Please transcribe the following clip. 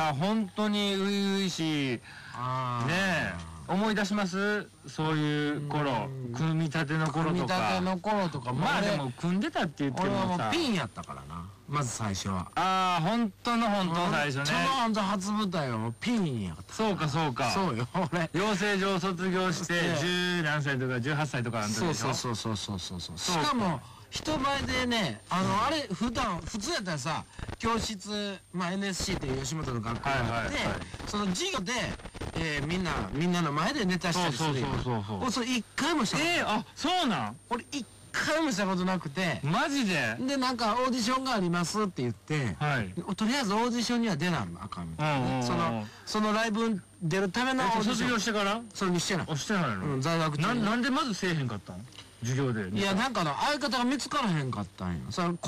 あ本当に初々しいねえ、思い出します？そういう頃、組み立ての頃とか。 組み立ての頃とか。 まあでも組んでたって言ってもさ、 俺はもうピンやったからな、まず最初は。 ああ本当の最初ね。 本当初舞台はもうピンやった。 そうかそうか。 そうよ、俺養成所を卒業して10何歳とか18歳とかなんだけど。 そう。しかも人前でね、あれ普通やったらさ、教室、NSC っていう吉本の学校があって、その授業でみんなの前でネタしたりするよ。俺それ一回もしたことない。 あ、そうなん？ 俺一回もしたことなくて。 マジで？ でなんかオーディションがありますって言って、とりあえずオーディションには出なあかんみたいな。そのライブに出るためのオーディション。 卒業してから？ それにしてない。 してないの？ 在学中。 なんでまずせえへんかったん？授業で。 いやなんか相方が見つからへんかったんよ。